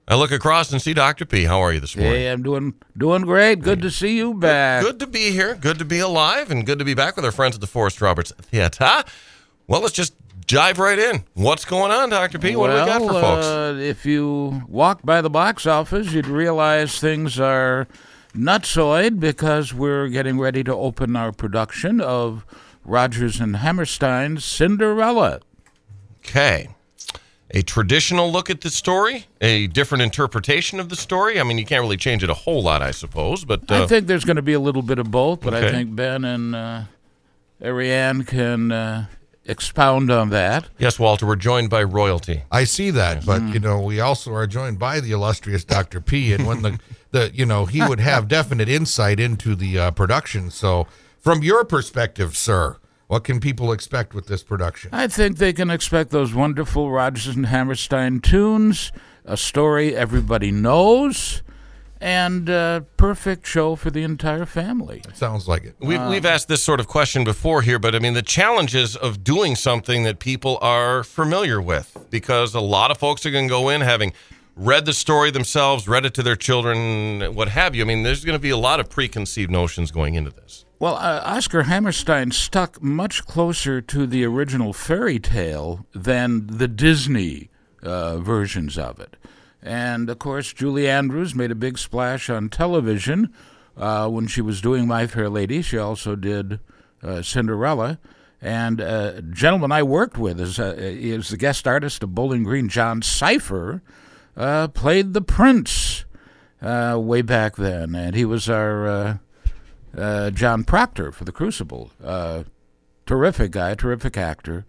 I look across and see Dr. P. How are you this morning? Hey, I'm doing great. Good to see you back. Good to be here. Good to be alive, and good to be back with our friends at the Forrest Roberts Theater. Well, let's just dive right in. What's going on, Dr. P? What do we got for folks? If you walk by the box office, you'd realize things are nutsoid because we're getting ready to open our production of Rodgers and Hammerstein's Cinderella. Okay. A traditional look at the story, a different interpretation of the story. I mean, you can't really change it a whole lot, I suppose. But I think there's going to be a little bit of both, but Okay. I think Ben and Ariane can expound on that. Yes, Walter, we're joined by royalty. I see that, but we also are joined by the illustrious Dr. P. And when he would have definite insight into the production. So, from your perspective, sir, what can people expect with this production? I think they can expect those wonderful Rodgers and Hammerstein tunes, a story everybody knows, and a perfect show for the entire family. Sounds like it. We've asked this sort of question before here, but I mean, the challenges of doing something that people are familiar with, because a lot of folks are going to go in having read the story themselves, read it to their children, what have you. I mean, there's going to be a lot of preconceived notions going into this. Well, Oscar Hammerstein stuck much closer to the original fairy tale than the Disney versions of it. And, of course, Julie Andrews made a big splash on television when she was doing My Fair Lady. She also did Cinderella. And a gentleman I worked with is the guest artist of Bowling Green, John Cipher, played the prince way back then. And he was our John Proctor for The Crucible. Terrific guy, terrific actor,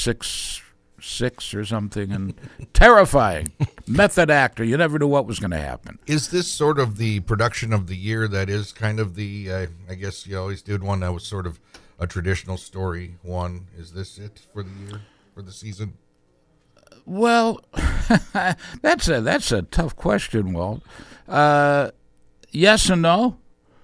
6'6" or something, and terrifying. Method actor. You never knew what was going to happen. Is this sort of the production of the year that is kind of the, I guess you always did one that was sort of a traditional story one. Is this it for the year, for the season? Well, that's a tough question, Walt. Yes and no.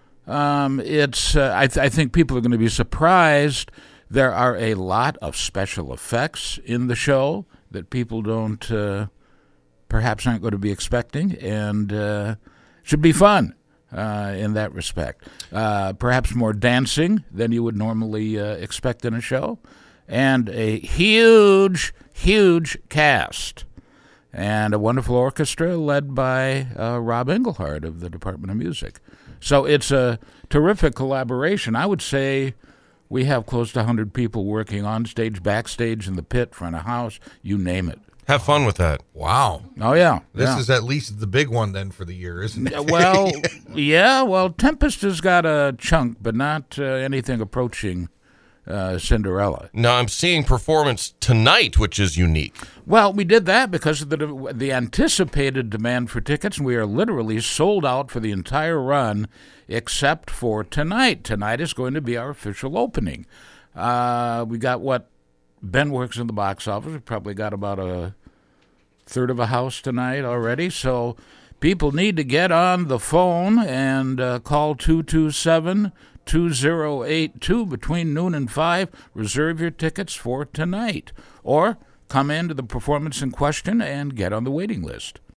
I think people are going to be surprised. There are a lot of special effects in the show that people perhaps aren't going to be expecting, and should be fun in that respect. Perhaps more dancing than you would normally expect in a show, and a huge cast, and a wonderful orchestra led by Rob Engelhardt of the Department of Music. So it's a terrific collaboration. I would say we have close to 100 people working on stage, backstage, in the pit, front of house, you name it. Have fun with that. Wow. Oh, yeah. This is at least the big one then for the year, isn't it? Well, yeah. Well, Tempest has got a chunk, but not anything approaching Cinderella. Now, I'm seeing performance tonight, which is unique. Well, we did that because of the anticipated demand for tickets, and we are literally sold out for the entire run except for tonight. Tonight is going to be our official opening. We got what Ben works in the box office. We probably got about a third of a house tonight already, so people need to get on the phone and call 227-2082 between noon and 5. Reserve your tickets for tonight. Or come into the performance in question and get on the waiting list.